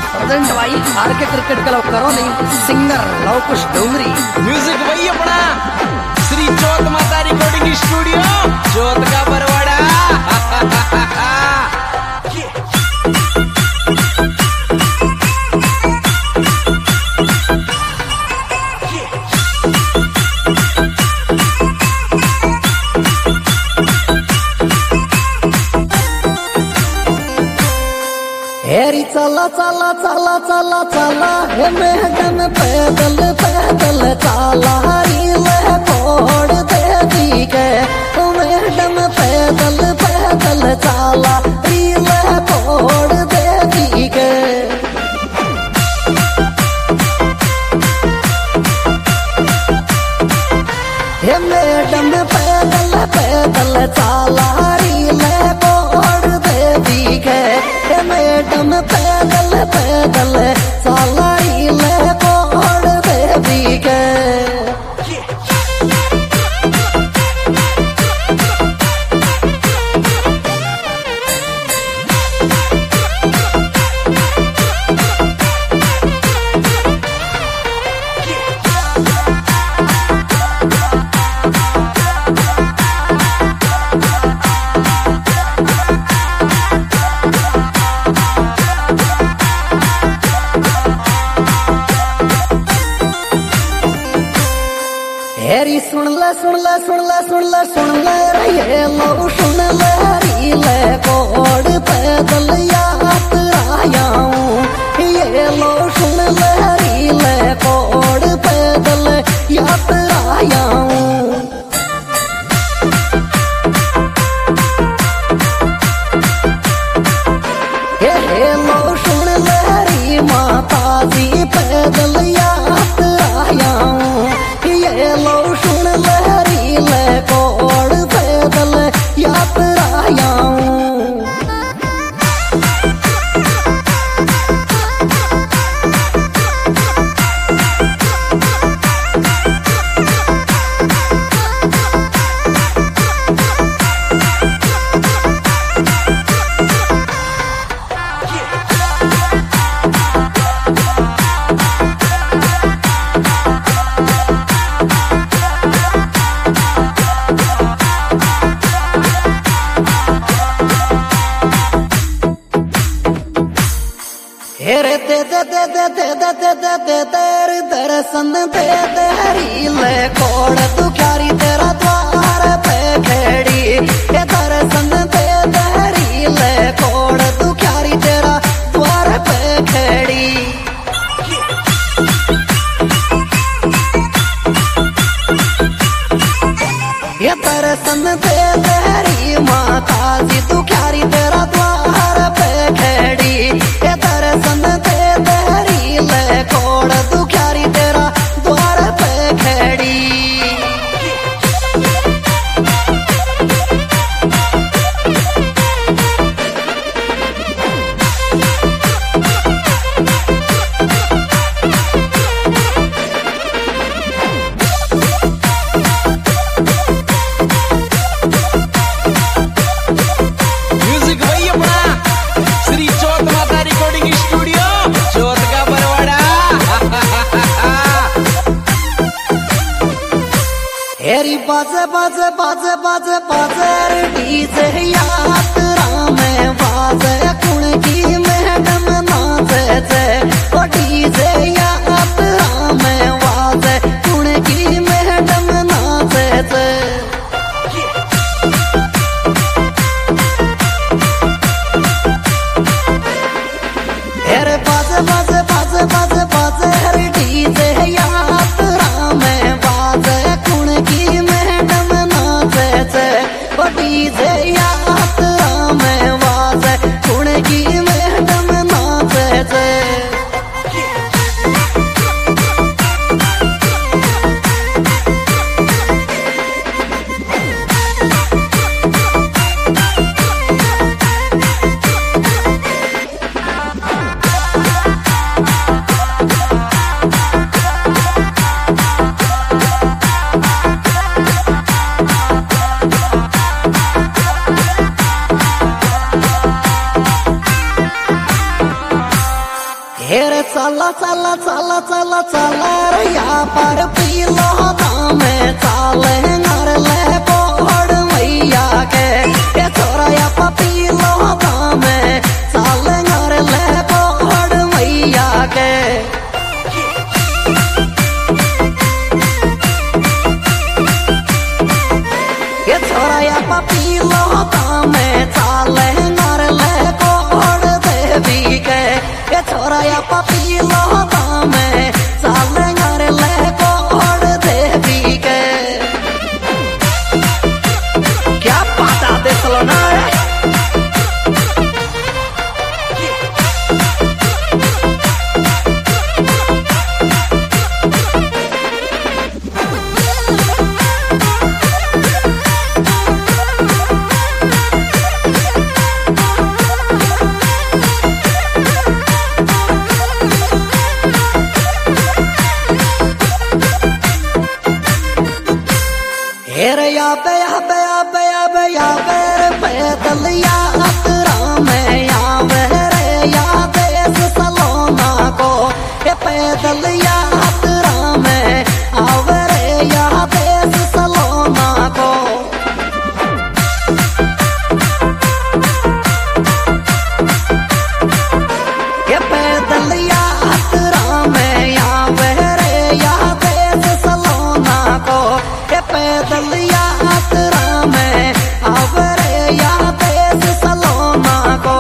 Present भाई आर के cricket club करो नहीं सिंगर लव कुश डोंगरी म्यूजिक वही अपना श्री चौथ माता रिकॉर्डिंग स्टूडियो चौथ का बरवाड़ा। हेरी चला चला चला चला चला हे मैडम पैदल पैदल चला रीले तोड़ दे दी के मैडम पैदल पैदल चला रीले तोड़ दे दी के हे मैडम पैदल पैदल चला रीले तोड़ दे दी के मैडम पैदल पैदल चलाई ले तोड़ देवी के हेरी सुन ले सुन ले सुन ले सुन ले सुन ले रे लो सुन ले री ले कोड़ पैदल यात्रा आऊं ये लो सुन ले री ले कोड़ पैदल यात्रा आऊं हे लो सुन ले री माता जी पैदल यात्रा आऊं ये लो सुन लहरी ले कोड़ पैदल यात्रा आऊं हेरे दे दे दे दे दे दे दे दे दे तेरे दर्शन दे दे हरी ले कोड़ तू क्यारी तेरा द्वार पे खड़ी ये दर्शन दे दे हरी ले कोड़ तू क्यारी तेरा द्वार पे खड़ी ये दर्शन दे दे हरी माता जी तू क्यारी तेरा द्वार पे खड़ी ये दर्शन दे दे हरी ले कोड़ तू क्यारी तेरा द्वार पे खड़ी म्यूजिक वही अपना श्री चौथ माता रिकॉर्डिंग स्टूडियो चौथ का बरवाड़ा। हेरी बाजे बाजे बाजे बाजे बाजे डीजे यात्रा में बाजे कुण की मैडम नाचे जे ओ डीजे यात्रा में बाजे कुण की मैडम नाचे जे हेरे बाजे बाजे बाजे बाजे बाजे हर डीजे यात्रा में बाजे कुण की मैडम नाचे जे ओ डीजे यात्रा में बाजे कुण की मैडम नाचे जे हेरे चला चला चला चला चला रे या पर पीलो दामे चाले नर ले कोड़ मैया के ये छोरा या पीलो दामे चाले नर ले कोड़ मैया के ये छोरा या पीलो दामे चाले नर ले कोड़ देवी के ये छोरा या पीलो दामे चाले नर ले कोड़ देवी के क्या पाता दे चलो ना हेरे या बे या बे या बे या बे या बे रे पैदल यात्रा में आवे रे या देश सलोना को ये पैदल यात्रा में आवे रे या देश सलोना को ये पैदल यात्रा में आवे रे या देश सलोना को पैदल यात्रा में आवरे या देश सलोना को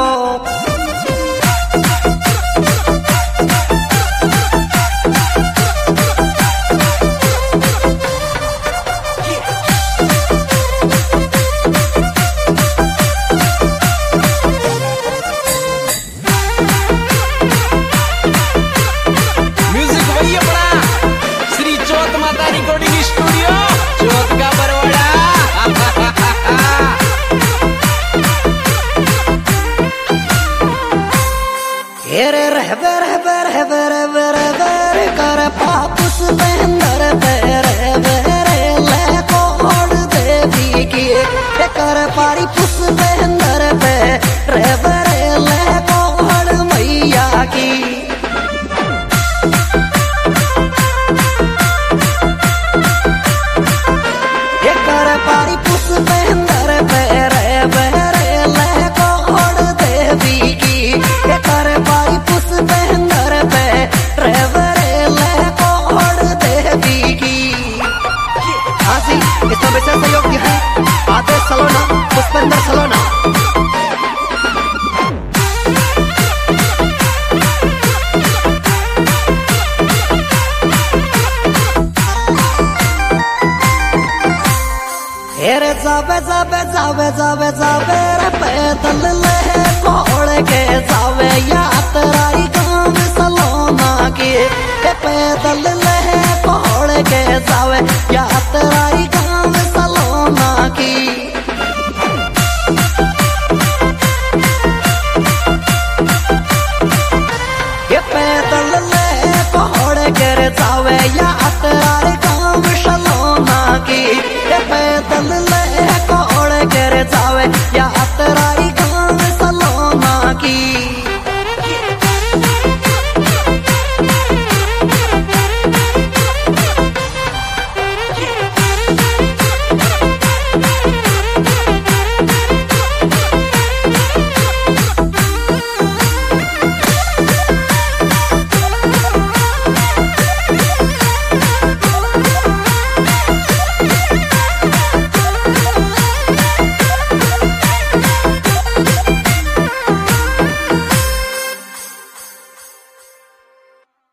म्यूजिक वही अपना श्री चौथ माता रिकॉर्डिंग स्टूडियो चौथ का बरवाड़ा हेरे रहबे रहबे रहबे रहबे रहबे कर पापुस बहंदर बेरे बेरे ले कोड़ देवी की कर पारी पुस बहंदर बे रहबे ले कोड़ मैया की कर पारी पुस बहंदर बेरे बेरे ले कोड़ देवी की कर पारी पुस बहंदर बेरे बेरे ले कोड़ देवी की हाजी इसमें विशेष सहयोग है आदेश सलोना पुष्पेंद्र सलोना हेरे जावे जावे जावे जावे जावे रे पैदल ले कोड़ के जावे यात्राई गाँव सलोना की पैदल ले कोड़ के जावे यात्राई गाँव सलोना की ये पैदल ले कोड़ के जावे या